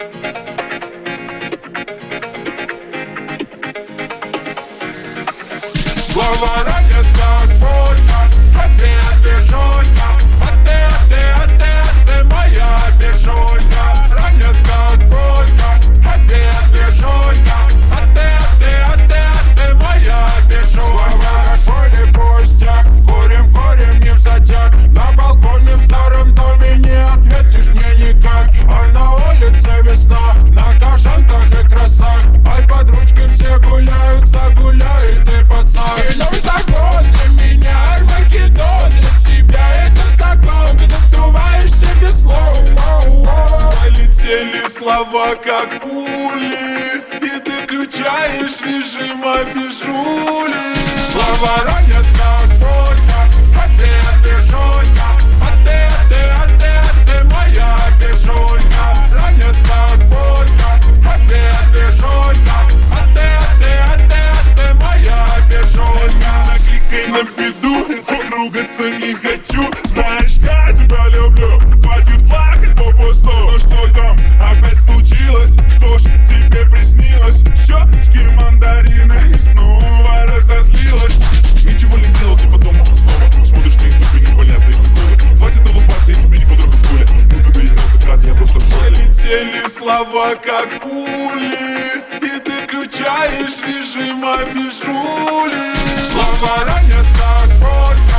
Слова ранят как пулька, а ты обижулька, ты моя обижулька. Ранят как пулька, а ты обижулька, ты моя обижулька. Слова как поле пустяк, курим не в затяг. На балконе в старом доме не ответишь мне никак. А на улице весна, на кожанках и красах. Ай, под ручкой все гуляют, загуляет и пацан. И новый закон для меня Армагеддон, для тебя это закон. Ты надуваешься без слов. Полетели слова как пули, и ты включаешь режим обижули. Слова ранят как пулька, а ты обижулька, ты моя обижулька. Ранят как пулька, а ты обижулька, ты моя обижулька. Накликай на беду, так ругаться не хочу. Знаешь, я тебя люблю, хватит плакать попусту. Ну что там опять случилось? Что ж тебе приснилось? Щечки мандарины и снова разозлилась. Ничего не делал, ты потом снова смотришь на их тупые непонятные приколы. Хватит улыбаться, я тебе не подруга в школе. Ну ты доигрался, крат, я просто в шоке. Полетели слова как пули, и ты включаешь режим обижули. Слова ранят как пулька,